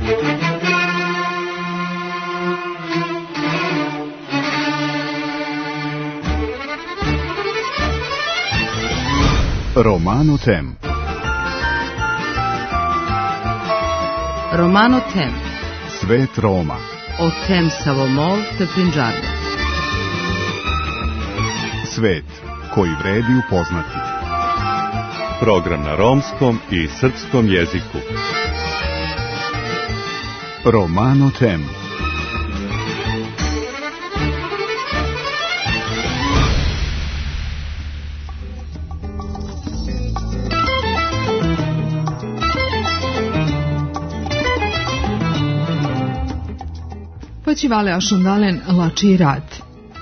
Romano Tem. Romano Tem. Svet Roma. O Tem Savomol te Punjabia. Svet koji vredi upoznati. Program na romskom i srpskom jeziku. Romano Tem. Počivale ašondalen lači rat.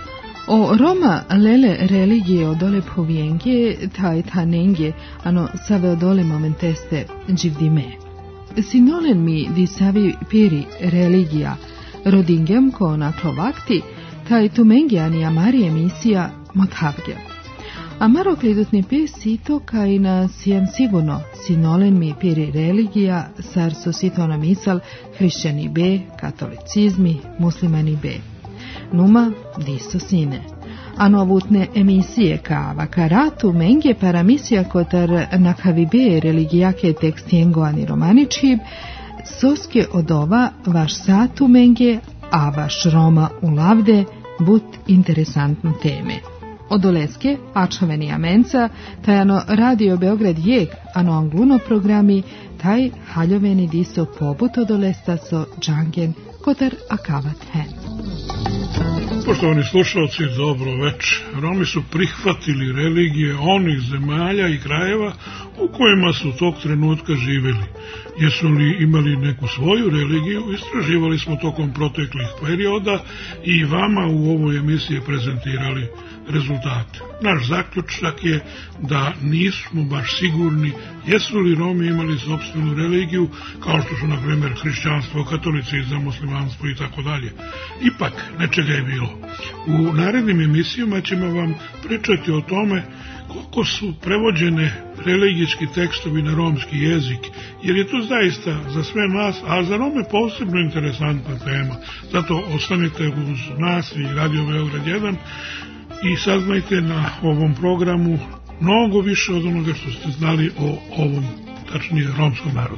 O Roma lele religije odole povienge taj tanenge ano save odole momenteste givdime. Sinolen mi di savi piri religija rodingem ko naklovakti taj tumengiani amari emisija mothavge. Amaro klidutni pe sito kaj na sijem sigurno sinolen mi piri religija sarso sito na misal hrišćani be, katolicizmi, muslimani be. Numa diso sine. Ano avutne emisije ka vakaratu menge para misija kotar nakavibe religijake tekstiengo ani romaničib, soske odova vaš satu menge, a vaš Roma u lavde but interesantne teme. Odoleske, ačaveni amenca, taj ano radio Beograd jeg, ano angluno programi, taj haljoveni diso pobut odolesta so džangen kotar akavat hen. Poštovani slušalci, dobro večer. Romi su prihvatili religije onih zemalja i krajeva u kojima su tog trenutka živjeli. Jesu li imali neku svoju religiju, istraživali smo tokom proteklih perioda i vama u ovoj emisiji prezentirali rezultate. Naš zaključak je da nismo baš sigurni jesu li Romi imali sopstvenu religiju, kao što su, na primjer, hrišćanstvo, katolicizam, muslimanstvo i tako dalje. Ipak, nečega je bilo. U narednim emisijama ćemo vam pričati o tome koliko su prevođene religijski tekstovi na romski jezik, jer je to zaista za sve nas, a za Rome posebno interesantna tema. Zato ostanite uz nas i Radio Beograd 1 i saznajte na ovom programu mnogo više od onoga što ste znali o ovom, tačnije, romskom narodu.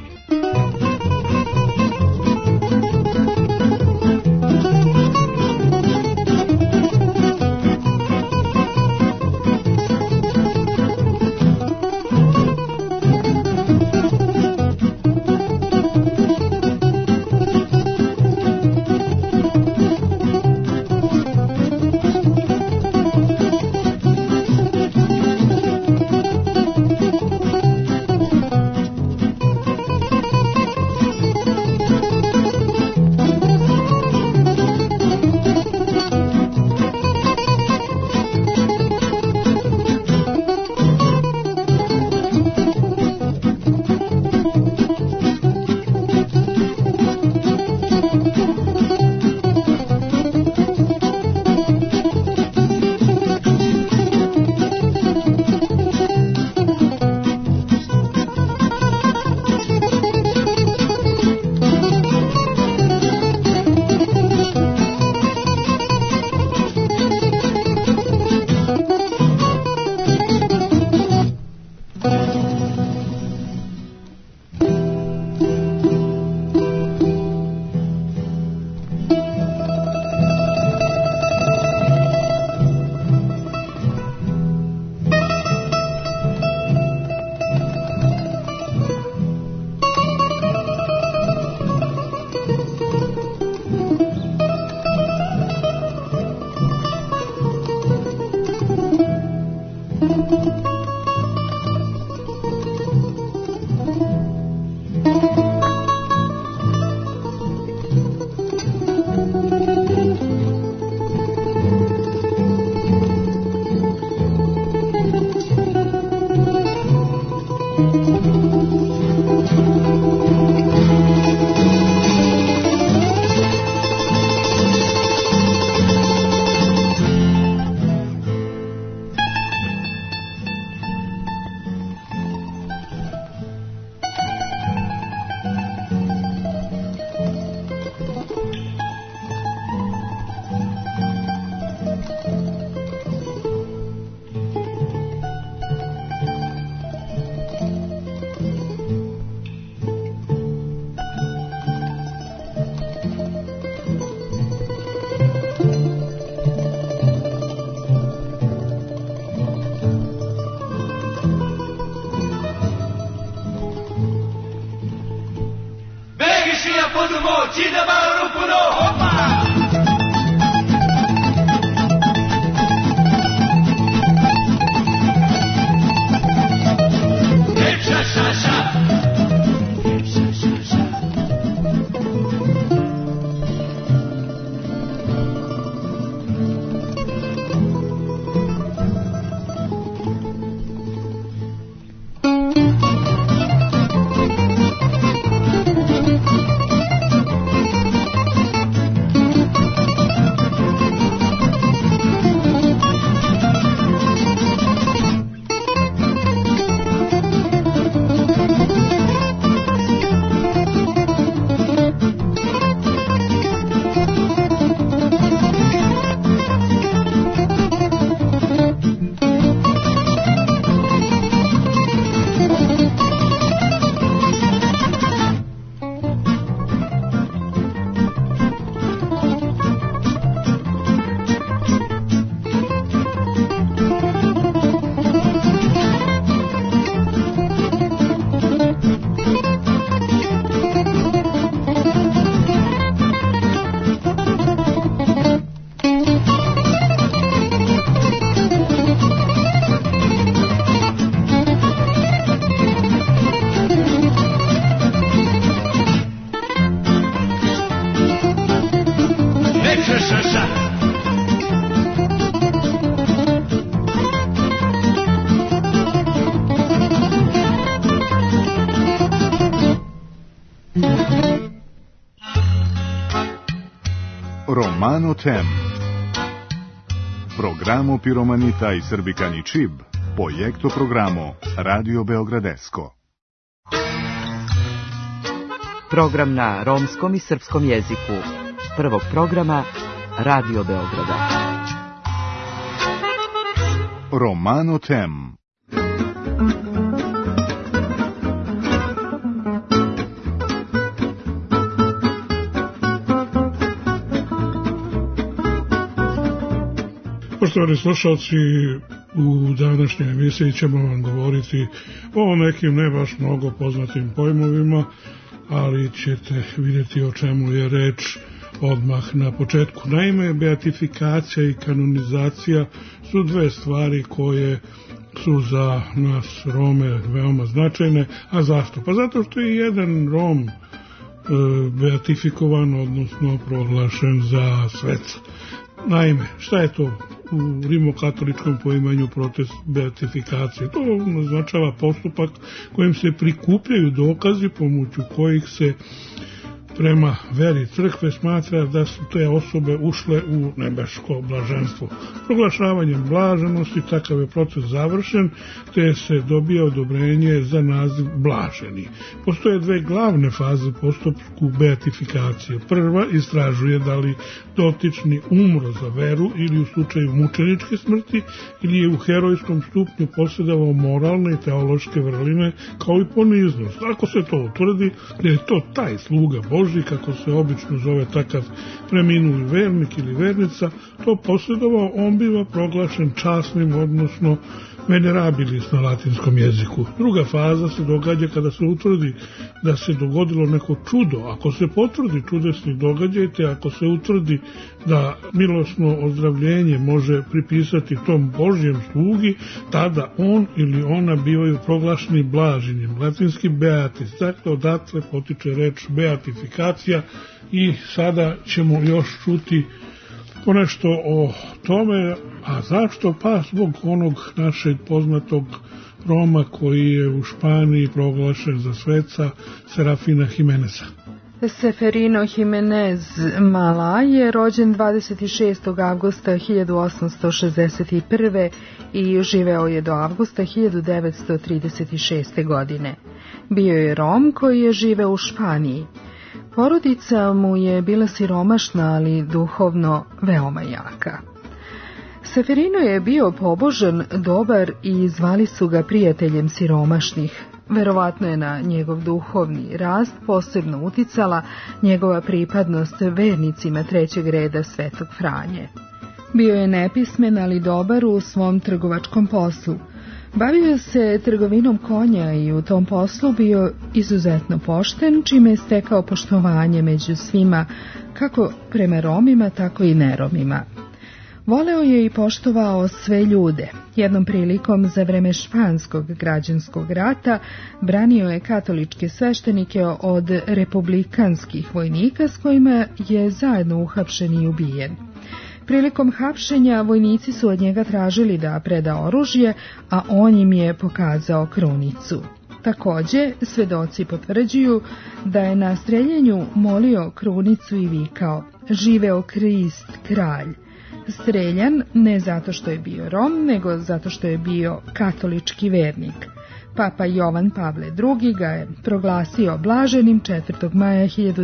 Nečija podmoć i da baru puno. Opa! Lepša šaša. Romano Tem. Programo Piromanita i Srbikani Čib, projekto programo Radio Beogradesko. Program na romskom i srpskom jeziku. Prvog programa Radio Beograda. Romano Tem. Poštovani slušalci, u današnjoj emisiji ćemo vam govoriti o nekim ne baš mnogo poznatim pojmovima, ali ćete vidjeti o čemu je reč odmah na početku. Naime, beatifikacija i kanonizacija su dve stvari koje su za nas Rome veoma značajne. A zašto? Pa zato što je jedan Rom beatifikovan, odnosno proglašen za sveca. Naime, šta je to u rimokatoličkom poimanju proces beatifikacije? To označava postupak kojim se prikupljaju dokazi pomoću kojih se prema veri crkve smatra da su te osobe ušle u nebesko blaženstvo. Proglašavanjem blaženosti takav je proces završen, te se dobija odobrenje za naziv blaženi. Postoje dve glavne faze u postupku beatifikacije. Prva istražuje da li dotični umro za veru ili u slučaju mučeničke smrti ili je u herojskom stupnju posjedovao moralne i teološke vrline kao i poniznost. Ako se to utvrdi da je to taj sluga Božji, kako se obično zove takav preminuli vernik ili vernica, to posjedovao, on biva proglašen časnim, odnosno venerabilis na latinskom jeziku. Druga faza se događa kada se utvrdi da se dogodilo neko čudo. Ako se potvrdi čudesni događaj, te ako se utvrdi da milosno ozdravljenje može pripisati tom Božjem slugi, tada on ili ona bivaju proglašeni blaženjem, latinski beatis. Dakle, odatle potiče reč beatifikacija i sada ćemo još čuti ponešto o tome. A zašto? Pa zbog onog našeg poznatog Roma koji je u Španiji proglašen za sveca, Serafina Jimeneza. Seferino Jimenez Mala je rođen 26. avgusta 1861. i živeo je do avgusta 1936. godine. Bio je Rom koji je živeo u Španiji. Porodica mu je bila siromašna, ali duhovno veoma jaka. Seferino je bio pobožan, dobar i zvali su ga prijateljem siromašnih. Verovatno je na njegov duhovni rast posebno uticala njegova pripadnost vernicima trećeg reda Svetog Franje. Bio je nepismen, ali dobar u svom trgovačkom poslu. Bavio se trgovinom konja i u tom poslu bio izuzetno pošten, čime je stekao poštovanje među svima, kako prema Romima, tako i neromima. Voleo je i poštovao sve ljude. Jednom prilikom za vreme Španskog građanskog rata branio je katoličke sveštenike od republikanskih vojnika s kojima je zajedno uhapšen i ubijen. Prilikom hapšenja vojnici su od njega tražili da preda oružje, a on im je pokazao krunicu. Također, svedoci potvrđuju da je na streljanju molio krunicu i vikao: "Živeo Krist, kralj." Streljan ne zato što je bio Rom, nego zato što je bio katolički vernik. Papa Jovan Pavle II ga je proglasio blaženim 4. maja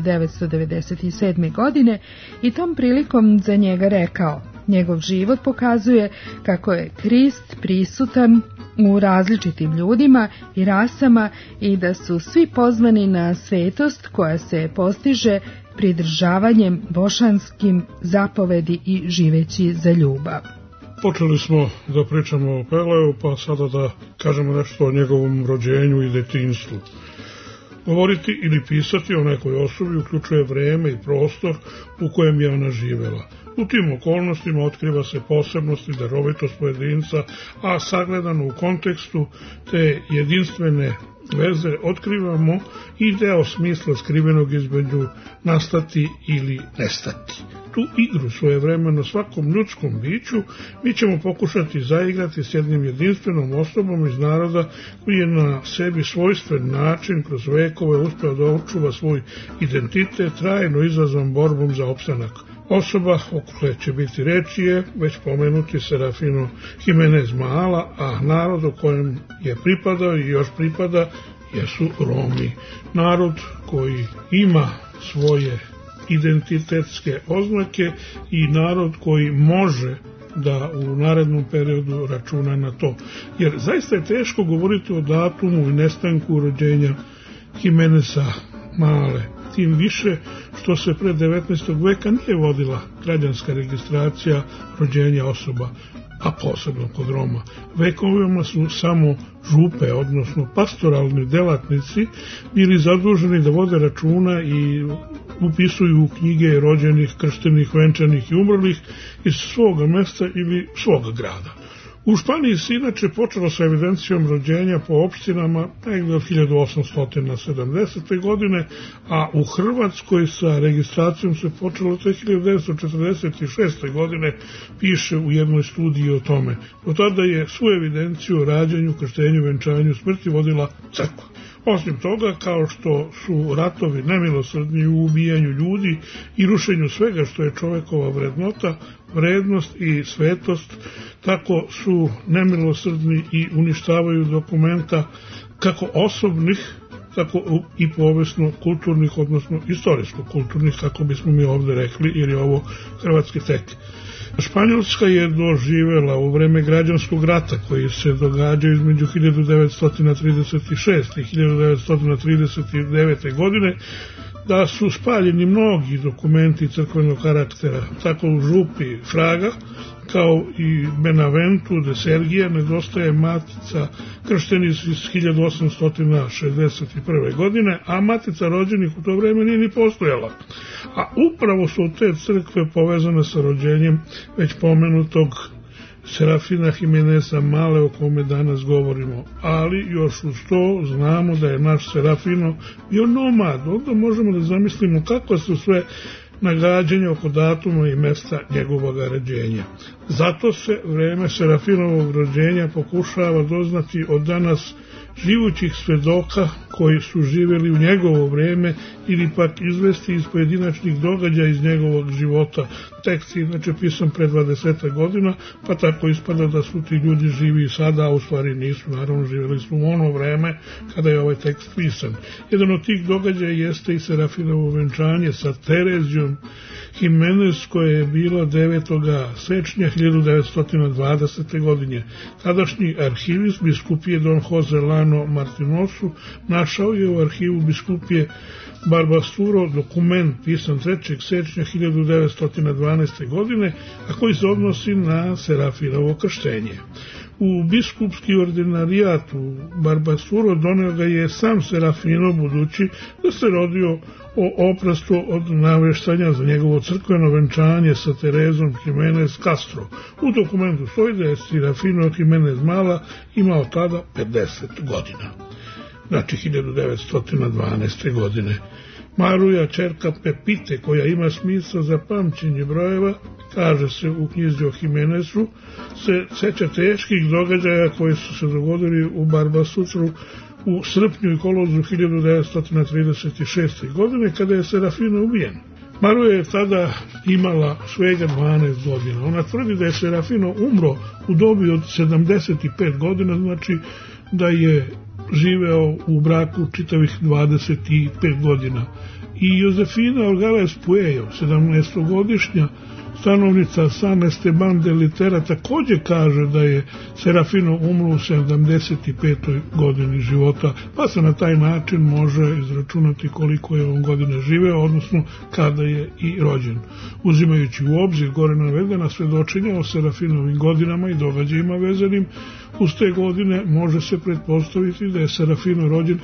1997. godine i tom prilikom za njega rekao: "Njegov život pokazuje kako je Krist prisutan u različitim ljudima i rasama i da su svi pozvani na svetost koja se postiže pridržavanjem božanskim zapovedi i živeći za ljubav." Počeli smo da pričamo o Peleu, pa sada da kažemo nešto o njegovom rođenju i detinjstvu. Govoriti ili pisati o nekoj osobi uključuje vreme i prostor u kojem je ona živela. U tim okolnostima otkriva se posebnost i darovitost pojedinca, a sagledano u kontekstu te jedinstvene veze otkrivamo i deo smisla skrivenog između nastati ili nestati. Tu igru svojevremeno svakom ljudskom biću mi ćemo pokušati zaigrati s jednim jedinstvenom osobom iz naroda koji je na sebi svojstven način kroz vekove uspeo da očuva svoj identitet trajno izazvan borbom za opstanak. Osoba o kojoj će biti reči je već pomenuti Serafino Jimenez Mala, a narod o kojem je pripadao i još pripada jesu Romi. Narod koji ima svoje identitetske oznake i narod koji može da u narednom periodu računa na to. Jer zaista je teško govoriti o datumu i nestanku rođenja Jimeneza Male. Tim više što se pre 19. veka nije vodila građanska registracija rođenja osoba, a posebno kod Roma. Vekovima su samo župe, odnosno pastoralni delatnici, bili zaduženi da vode računa i upisuju u knjige rođenih, krštenih, venčanih i umrlih iz svoga mesta ili svoga grada. U Španiji se inače počelo sa evidencijom rođenja po opštinama negdje od 1870. godine, a u Hrvatskoj sa registracijom se počelo te 1946. godine, piše u jednoj studiji o tome. Od tada je svu evidenciju o rađenju, krštenju, venčanju, smrti vodila crkva. Osim toga, kao što su ratovi nemilosrdni u ubijanju ljudi i rušenju svega što je čovekova vrednota, vrednost i svetost, tako su nemilosrdni i uništavaju dokumenta kako osobnih, tako i povijesno kulturnih, odnosno istorijsko-kulturnih, kako bismo mi ovdje rekli, jer je ovo hrvatski tek. Španjolska je doživjela u vreme građanskog rata koji se događa između 1936. i 1939. godine da su spaljeni mnogi dokumenti crkvenog karaktera, tako u župi Fraga, kao i Benaventu de Sergija nedostaje matica krštenih iz 1861. godine, a matica rođenih u to vreme nije ni postojala. A upravo su te crkve povezane sa rođenjem već pomenutog Serafina Jimeneza Male, o kome danas govorimo. Ali još uz to znamo da je naš Serafino bio nomad. Onda možemo da zamislimo kako su sve nagađanja oko datuma i mesta njegovog rođenja. Zato se vreme Serafinovog rođenja pokušava doznati od danas živućih svedoka koji su živjeli u njegovo vrijeme ili pak izvesti iz pojedinačnih događaja iz njegovog života. Tekst je inače pisan pre 20 godina, pa tako ispada da su ti ljudi živi i sada, a u stvari nisu, naravno živjeli su u ono vreme kada je ovaj tekst pisan. Jedan od tih događaja jeste i Serafinovo venčanje sa Terezijom Jimenez, koja je bila 9. sečnja 1920. godine. Tadašnji arhivist biskupije Don Jose Lano Martinosu našao je u arhivu biskupije Barbasturo dokument pisan 3. sečnja 1912. godine, a koji se odnosi na Serafinovo krštenje. u biskupski ordinarijat u Barbasuro doneo ga je sam Serafino, budući da se rodio o oprostu od naveštanja za njegovo crkveno venčanje sa Terezom Jimenez Castro. U dokumentu stoji da je Serafino Jimenez Mala imao tada 50 godina, znači 1912. godine. Maruja, čerka Pepite, koja ima smisla za pamćenje brojeva, kaže se u knjizi o Jimenezu, se seća teških događaja koji su se dogodili u Barbasutru u srpnju i kolovozu 1936. godine, kada je Serafino ubijen. Maruja je tada imala svega 12 godina. Ona tvrdi da je Serafino umro u dobi od 75 godina, znači da je živeo u braku čitavih 25 godina. I Josefina Orgales Pueyo, 17-godišnja stanovnica San Esteban de Litera, također kaže da je Serafino umro u 75. godini života, pa se na taj način može izračunati koliko je on godine živeo, odnosno kada je i rođen. Uzimajući u obzir gore navedena svedočenja o Serafinovim godinama i događajima vezanim uz te godine, može se pretpostaviti da je Serafino rođen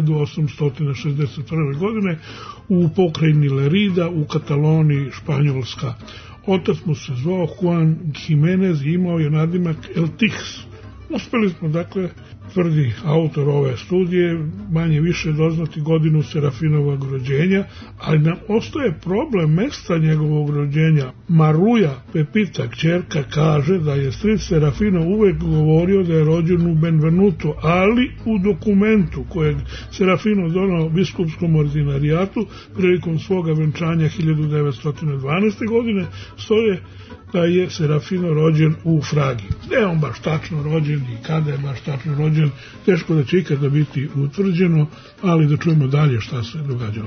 1861. godine u pokrajini Lerida u Kataloniji, Španjolska. Otac mu se zvao Juan Jimenez i imao je nadimak El Tix. Uspeli smo, dakle, tvrdi autor ove studije, manje više doznati godinu Serafinovog rođenja, ali nam ostaje problem mesta njegovog rođenja. Maruja Pepita, kćerka, kaže da je stric Serafino uvek govorio da je rođen u Benvenuto, ali u dokumentu kojeg Serafino donao biskupskom ordinarijatu prilikom svoga venčanja 1912. godine stoje da je Serafino rođen u Fragi. Gde je on baš tačno rođen i kada je baš tačno rođen, teško da će ikada biti utvrđeno, ali da čujemo dalje šta se događalo.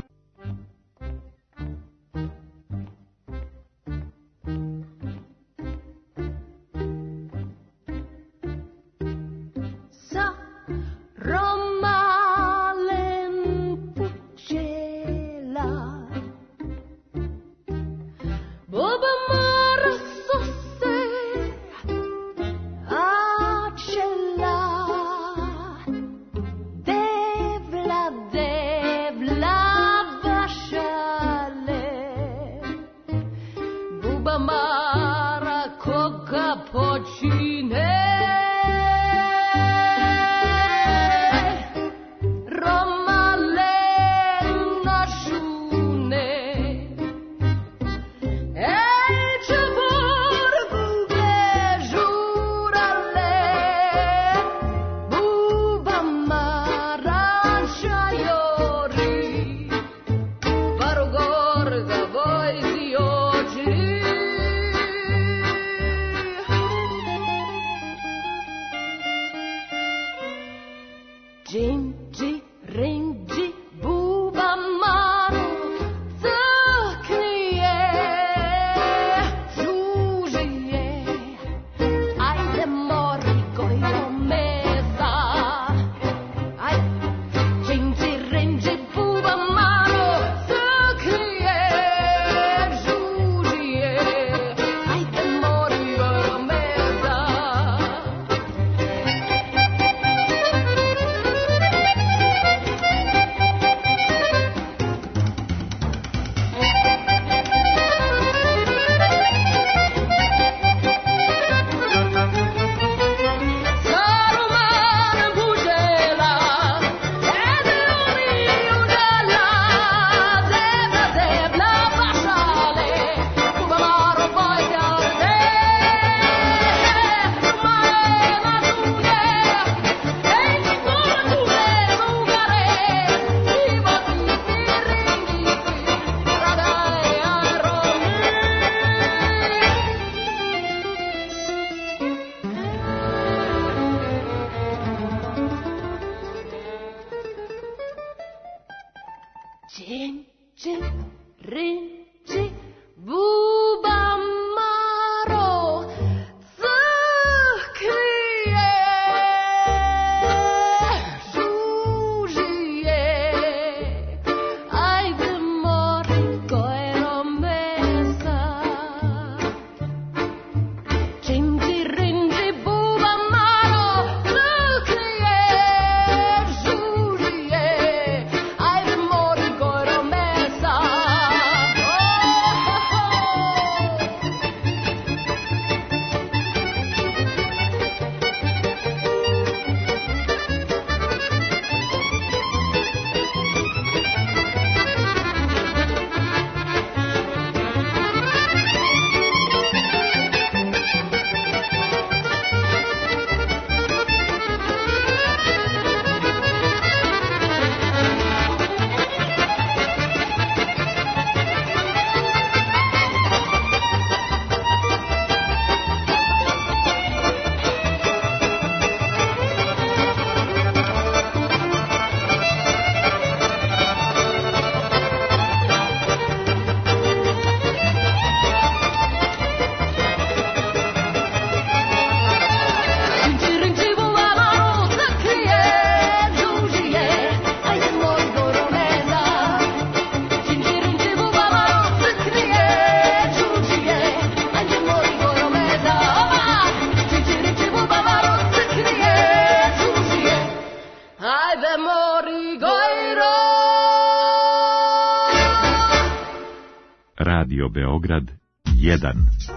Radio Beograd 1.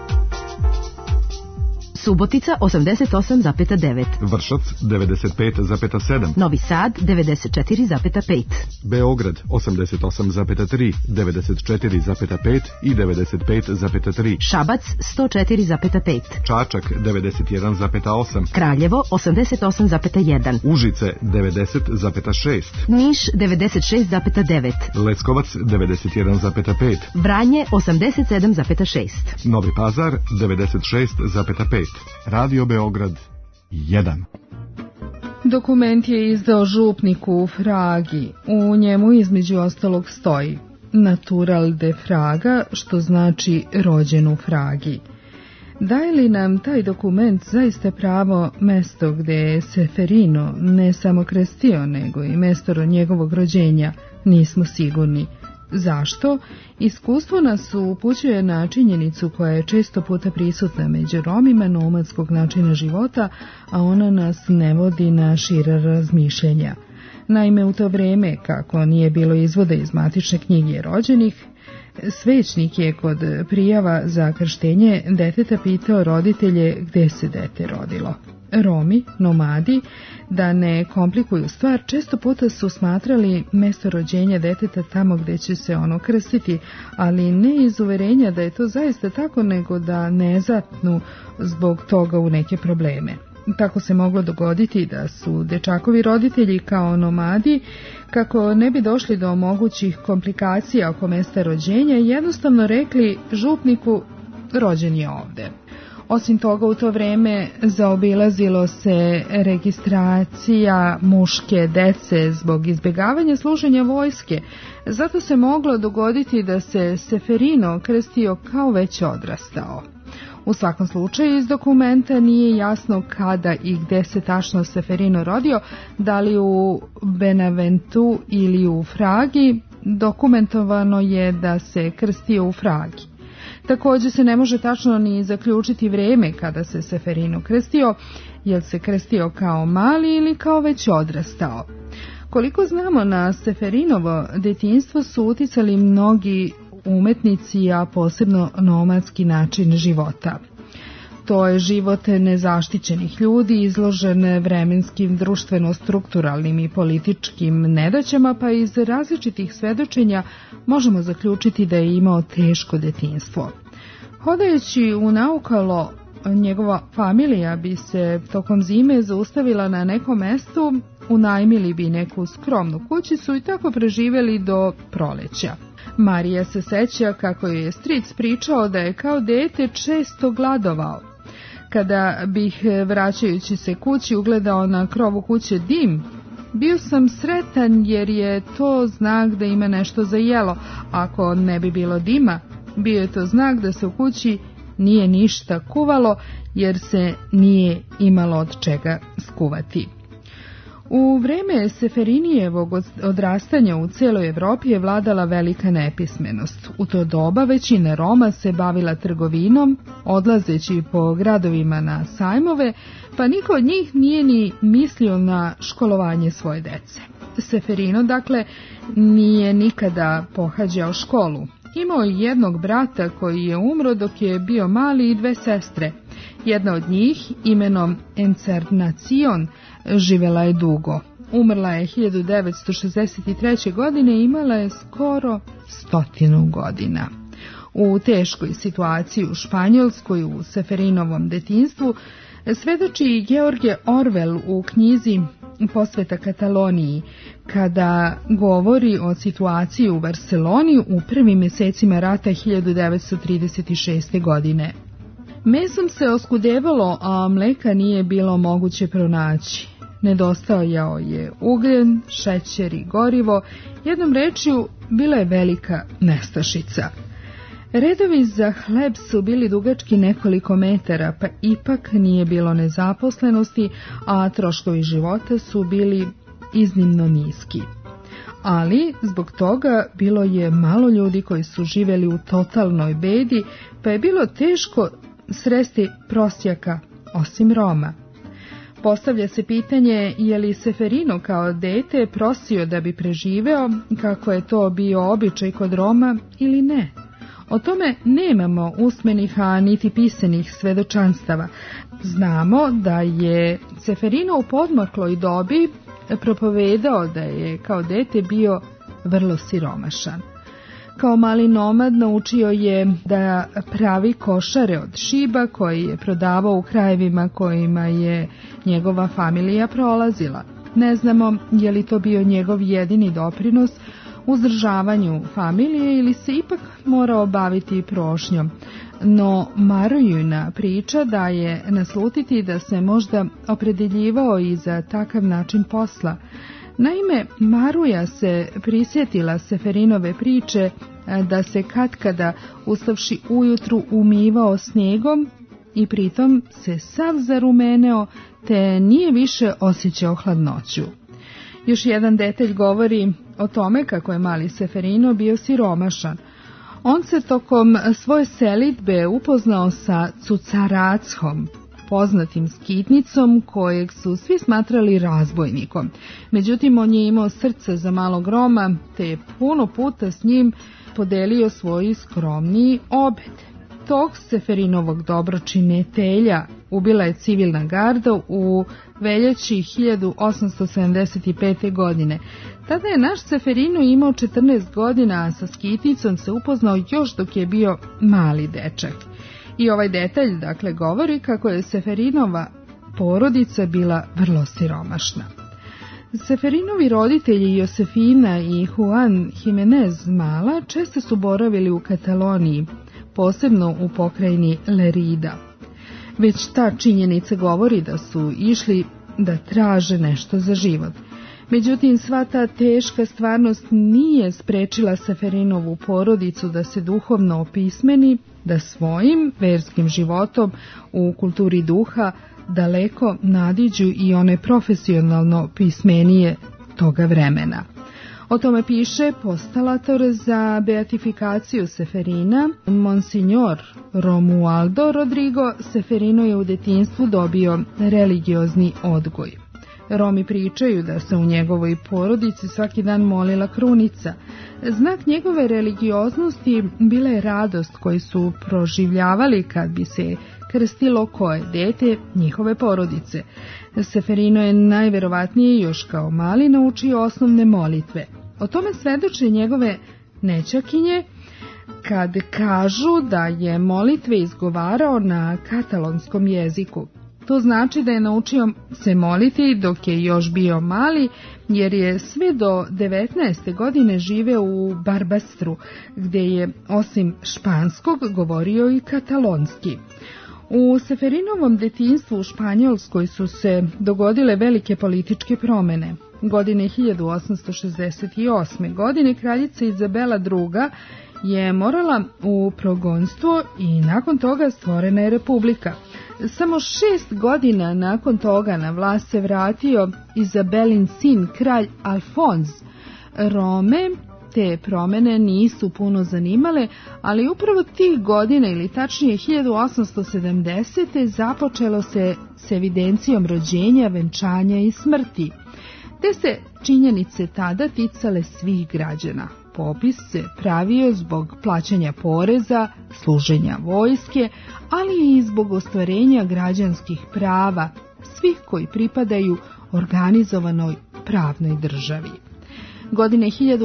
Subotica 88,9. Vršac 95,7. Novi Sad 94,5. Beograd 88,3, 94,5 i 95,3. Šabac 104,5. Čačak 91,8. Kraljevo 88,1. Užice 90,6. Niš 96,9. Leskovac 91,5. Vranje 87,6. Novi Pazar 96,5. Radio Beograd 1. Dokument je izdao župnik u Fragi. U njemu između ostalog stoji Natural de Fraga, što znači rođen u Fragi. Daje li nam taj dokument zaista pravo mesto gde je Seferino ne samo krstio, nego i mesto njegovog rođenja, nismo sigurni. Zašto? Iskustvo nas upućuje na činjenicu koja je često puta prisutna među Romima nomadskog načina života, a ona nas ne vodi na šira razmišljenja. Naime, u to vreme, kako nije bilo izvoda iz matične knjige rođenih, svećnik je kod prijava za krštenje deteta pitao roditelje gde se dete rodilo. Romi, nomadi, da ne komplikuju stvar, često puta su smatrali mesto rođenja deteta tamo gde će se ono krstiti, ali ne iz uverenja da je to zaista tako, nego da ne zapnu zbog toga u neke probleme. Tako se moglo dogoditi da su dečakovi roditelji kao nomadi, kako ne bi došli do mogućih komplikacija oko mesta rođenja, jednostavno rekli župniku rođen je ovde. Osim toga, u to vreme zaobilazilo se registracija muške dece zbog izbjegavanja služenja vojske. Zato se moglo dogoditi da se Seferino krstio kao već odrastao. U svakom slučaju iz dokumenta nije jasno kada i gde se tačno Seferino rodio, da li u Benaventu ili u Fragi. Dokumentovano je da se krstio u Fragi. Također se ne može tačno ni zaključiti vreme kada se Seferino krstio, jel se krstio kao mali ili kao već odrastao. Koliko znamo, na Seferinovo detinjstvo su uticali mnogi umetnici, a posebno nomadski način života. To je život nezaštićenih ljudi, izložen vremenskim, društveno-strukturalnim i političkim nedaćama, pa iz različitih svedočenja možemo zaključiti da je imao teško detinjstvo. Hodajući u naukalo, njegova familija bi se tokom zime zaustavila na nekom mestu, unajmili bi neku skromnu kućicu i tako preživjeli do proleća. Marija se seća kako je stric pričao da je kao dete često gladovao. Kada bih, vraćajući se kući, ugledao na krovu kuće dim, bio sam sretan jer je to znak da ima nešto za jelo. Ako ne bi bilo dima, bio je to znak da se u kući nije ništa kuvalo jer se nije imalo od čega skuvati. U vreme Seferinijevog odrastanja u cijeloj Evropi je vladala velika nepismenost. U to doba većina Roma se bavila trgovinom, odlazeći po gradovima na sajmove, pa niko od njih nije ni mislio na školovanje svoje dece. Seferino, dakle, nije nikada pohađao školu. Imao je jednog brata koji je umro dok je bio mali i dve sestre. Jedna od njih, imenom Encarnacion, živjela je dugo. Umrla je 1963. godine i imala je skoro 100 godina. U teškoj situaciji u Španjolskoj u Seferinovom detinjstvu svedoči i George Orwell u knjizi Posveta Kataloniji, kada govori o situaciji u Barceloni u prvim mjesecima rata 1936. godine. Mesom se oskudevalo, a mleka nije bilo moguće pronaći. Nedostajao je ugljen, šećer i gorivo, jednom rečju bila je velika nestašica. Redovi za hleb su bili dugački nekoliko metara, pa ipak nije bilo nezaposlenosti, a troškovi života su bili iznimno niski. Ali zbog toga bilo je malo ljudi koji su živjeli u totalnoj bedi, pa je bilo teško sresti prosjaka osim Roma. Postavlja se pitanje je li Seferino kao dete prosio da bi preživeo, kako je to bio običaj kod Roma, ili ne. O tome nemamo usmenih, a niti pisanih svedočanstava. Znamo da je Seferino u podmakloj dobi propovedao da je kao dete bio vrlo siromašan. Kao mali nomad naučio je da pravi košare od šiba koji je prodavao u krajevima kojima je njegova familija prolazila. Ne znamo je li to bio njegov jedini doprinos uzdržavanju familije ili se ipak morao baviti prošnjom. No Marujina priča daje naslutiti da se možda opredeljivao i za takav način posla. Naime, Maruja se prisjetila Seferinove priče da se katkada ustavši ujutru umivao snijegom i pritom se sav zarumeneo te nije više osjećao hladnoću. Još jedan detalj govori o tome kako je mali Seferino bio siromašan. On se tokom svoje selidbe upoznao sa Cucaracom, poznatim skitnicom kojeg su svi smatrali razbojnikom. Međutim, on je imao srce za malog Roma, te je puno puta s njim podelio svoj skromniji obed. Tog Seferinovog dobročinitelja ubila je civilna garda u veljači 1875. godine. Tada je naš Seferino imao 14 godina, a sa skitnicom se upoznao još dok je bio mali dečak. I ovaj detalj, dakle, govori kako je Seferinova porodica bila vrlo siromašna. Seferinovi roditelji Josefina i Juan Jimenez Mala često su boravili u Kataloniji, posebno u pokrajini Lerida. Već ta činjenica govori da su išli da traže nešto za život. Međutim, sva ta teška stvarnost nije sprečila Seferinovu porodicu da se duhovno opismeni, da svojim verskim životom u kulturi duha daleko nadiđu i one profesionalno pismenije toga vremena. O tome piše postalator za beatifikaciju Seferina, Monsignor Romualdo Rodrigo. Seferino je u detinjstvu dobio religiozni odgoj. Romi pričaju da se u njegovoj porodici svaki dan molila krunica. Znak njegove religioznosti bila je radost koju su proživljavali kad bi se krstilo koje dete njihove porodice. Seferino je najverovatnije još kao mali naučio osnovne molitve. O tome svedoče njegove nećakinje kad kažu da je molitve izgovarao na katalonskom jeziku. To znači da je naučio se moliti dok je još bio mali, jer je sve do 19. godine živeo u Barbastru, gdje je osim španskog govorio i katalonski. U Seferinovom detinjstvu u Španjolskoj su se dogodile velike političke promjene. Godine 1868. godine kraljica Izabela II. Je morala u progonstvo i nakon toga stvorena je republika. Samo 6 godina nakon toga na vlast se vratio Izabelin sin, kralj Alfons. Rome te promjene nisu puno zanimale, ali upravo tih godina, ili tačnije 1870. započelo se s evidencijom rođenja, venčanja i smrti. Te se činjenice tada ticale svih građana. Popis se pravio zbog plaćanja poreza, služenja vojske, ali i zbog ostvarenja građanskih prava svih koji pripadaju organizovanoj pravnoj državi. Godine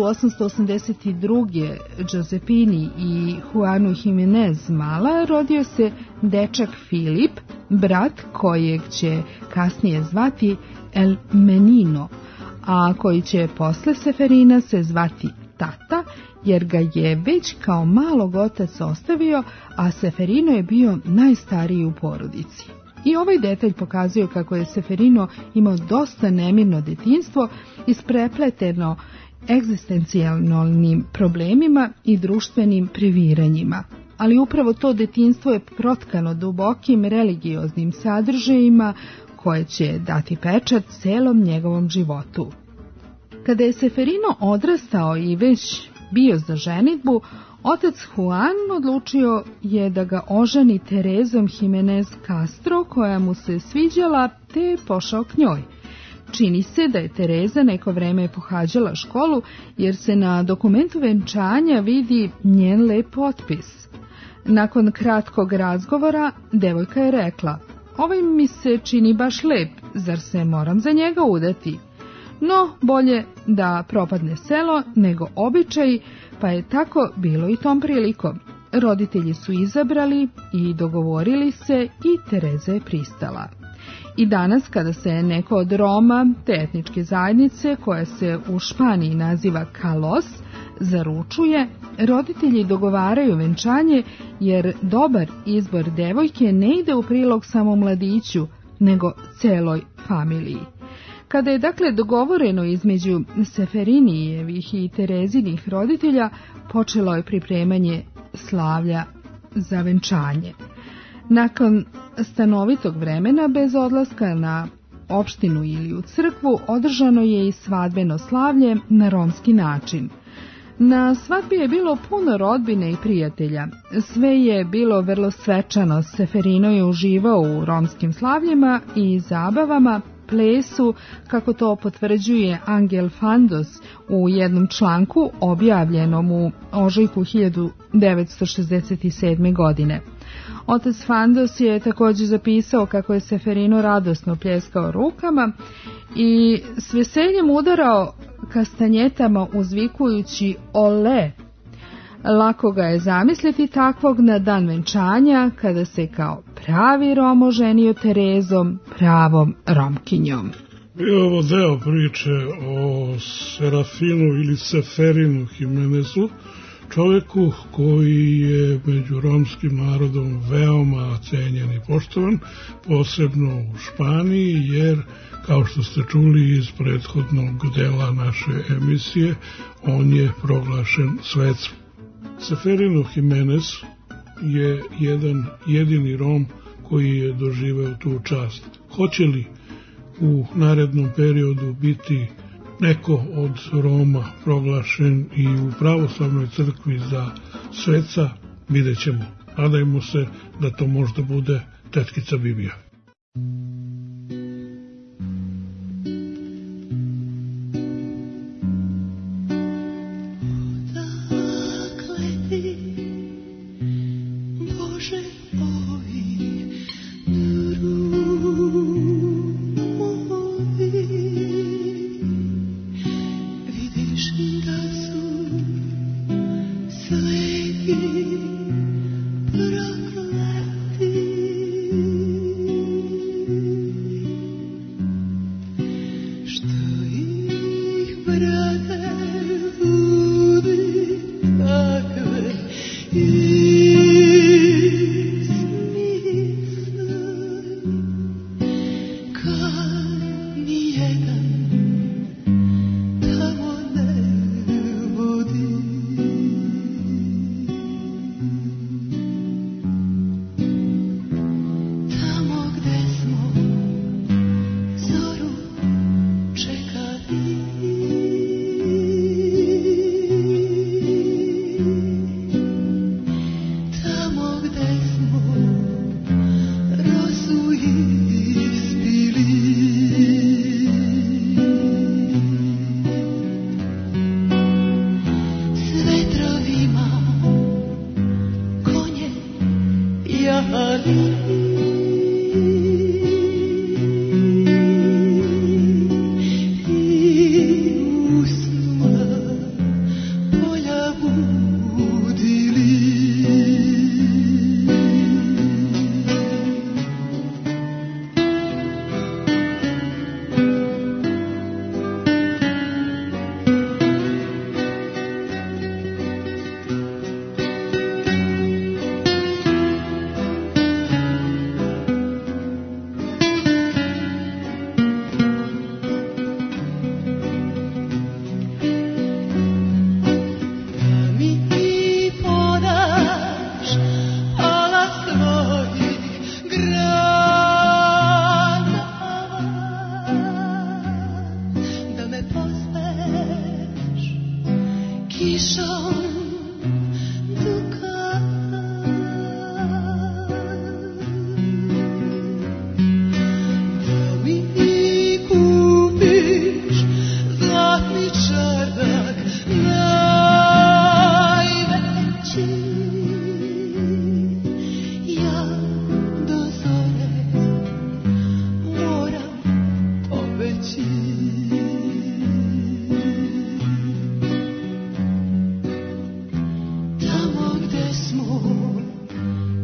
1882. Giuseppini i Juanu Jimenez Mala rodio se dečak Filip, brat kojeg će kasnije zvati El Menino, a koji će posle Seferina se zvati Tata, jer ga je već kao malog otac ostavio, a Seferino je bio najstariji u porodici. I ovaj detalj pokazuje kako je Seferino imao dosta nemirno detinjstvo, isprepleteno egzistencijalnim problemima i društvenim previranjima. Ali upravo to detinjstvo je protkano dubokim religioznim sadržajima koje će dati pečat celom njegovom životu. Kada je Seferino odrastao i već bio za ženidbu, otac Juan odlučio je da ga oženi Terezom Jimenez Castro, koja mu se sviđala, te je pošao k njoj. čini se da je Tereza neko vreme pohađala školu, jer se na dokumentu venčanja vidi njen lep potpis. Nakon kratkog razgovora, devojka je rekla: "Ovaj mi se čini baš lep, zar se moram za njega udati?" No, bolje da propadne selo nego običaj, pa je tako bilo i tom prilikom. Roditelji su izabrali i dogovorili se i Tereza je pristala. I danas kada se neko od Roma, te etničke zajednice koja se u Španiji naziva Kalos, zaručuje, roditelji dogovaraju venčanje, jer dobar izbor devojke ne ide u prilog samo mladiću, nego celoj familiji. Kada je dakle dogovoreno između Seferinijevih i Terezinih roditelja, počelo je pripremanje slavlja za venčanje. Nakon stanovitog vremena, bez odlaska na opštinu ili u crkvu, održano je i svadbeno slavlje na romski način. Na svadbi je bilo puno rodbine i prijatelja. Sve je bilo vrlo svečano. Seferino je uživao u romskim slavljima i zabavama, plesu, kako to potvrđuje Angel Fandos u jednom članku objavljenom u ožujku 1967. godine. Otac Fandos je također zapisao kako je Seferino radosno pljeskao rukama i s veseljem udarao kastanjetama uzvikujući ole. Lako ga je zamisliti takvog na dan venčanja, kada se kao pravi Rom oženio Terezom, pravom Romkinjom. Bio ovo deo priče o Serafinu ili Seferinu Jimenezu, čovjeku koji je među romskim narodom veoma cenjen i poštovan, posebno u Španiji, jer, kao što ste čuli iz prethodnog dela naše emisije, on je proglašen svetcem. Seferino Jimenez je jedan jedini Rom koji je doživeo tu čast. Hoće li u narednom periodu biti neko od Roma proglašen i u pravoslavnoj crkvi za sveca, vidjet ćemo. Nadajmo se da to možda bude tetkica Bibija.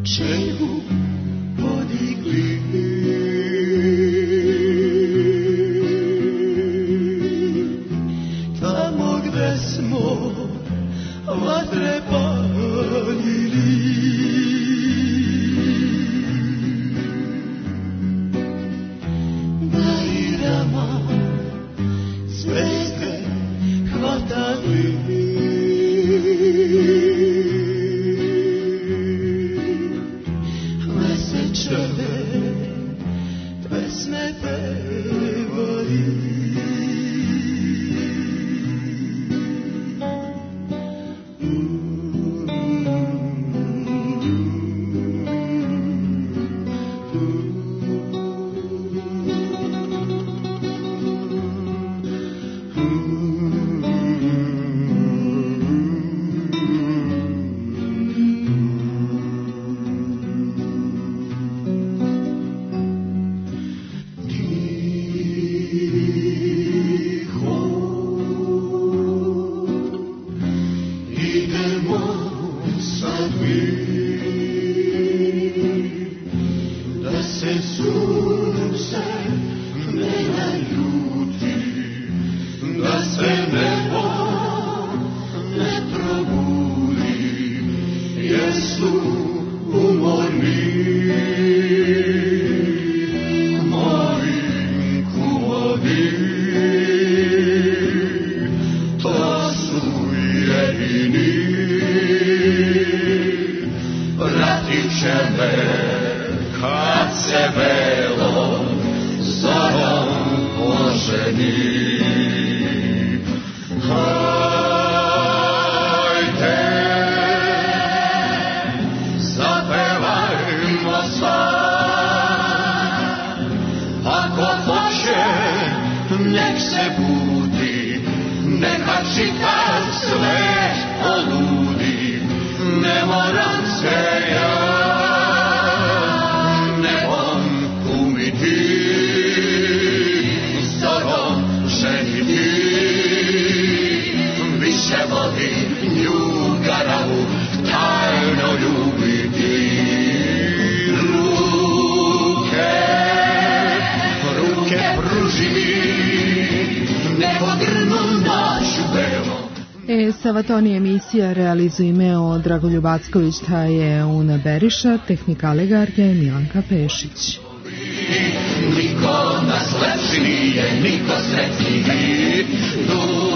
čevu podigli. Tamo gde smo vatre palili, da i rama zvezde hvatali. Mesečeve pesme pevali. Savatoni emisija realizuje imeo Dragoljub Acković, ta je Una Beriša, tehnika Legarke Milanka Pešić. Niko nas lepši nije, niko sretniji.